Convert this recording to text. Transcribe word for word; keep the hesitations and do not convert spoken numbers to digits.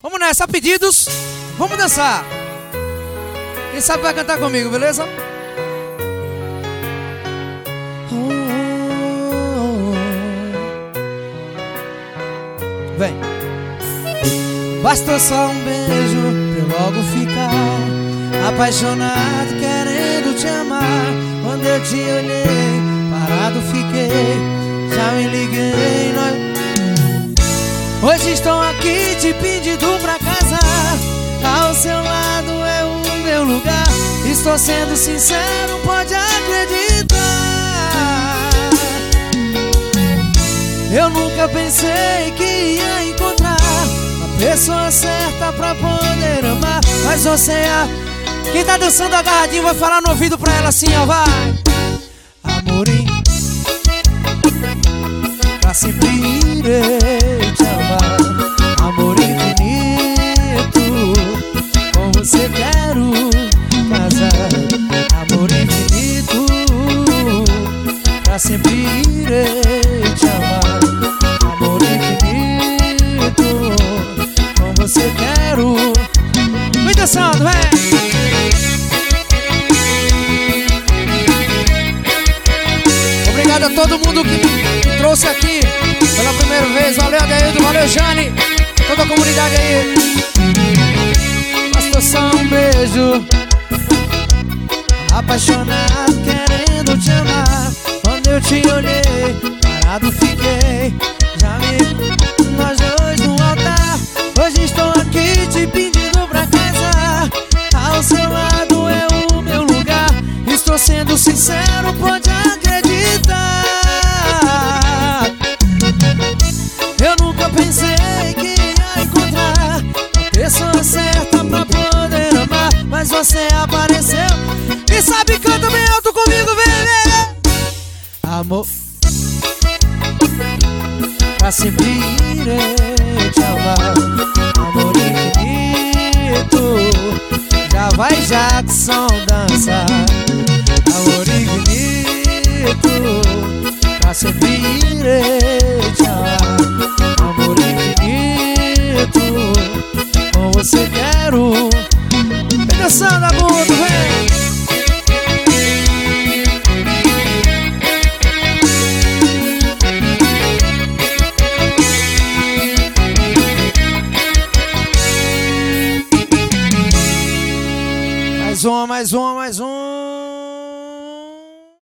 Vamos nessa, pedidos. Vamos dançar. Quem sabe vai cantar comigo, beleza? Vem. Basta só um beijo pra eu logo ficar apaixonado, querendo te amar. Quando eu te olhei, parado fiquei, já me liguei, nós... Hoje estou aqui te pedindo pra casar, ao seu lado é o meu lugar. Estou sendo sincero, pode acreditar. Eu nunca pensei que ia encontrar a pessoa certa pra poder amar. Mas você é... Quem tá dançando agarradinho vai falar no ouvido pra ela assim, ó, vai. Amorinho, pra sempre irei te amar. Amor infinito, com você quero casar. Amor infinito, pra sempre irei te amar. Amor infinito, com você quero. Vem dançando, vem! Obrigado a todo mundo que me trouxe aqui pela primeira vez. Valeu, Adeildo, valeu, Jane, toda a comunidade aí. Basta só um beijo, apaixonado, querendo te amar. Quando eu te olhei, parado fiquei, já me... Nós dois no altar. Hoje estou aqui te pedindo pra casar, ao seu lado é o meu lugar. Estou sendo sincero, pode acreditar. Eu nunca pensei que ia encontrar a pessoa certa pra poder amar. Mas você apareceu e sabe, canta bem alto comigo, bebê. Amor, pra sempre irei te amar. Amor infinito, já vai Jackson dançar. Amor infinito, pra sempre irei te amar. Amor infinito, com você quero. Vem dançando, agudo, vem! Mais uma, mais uma, mais uma.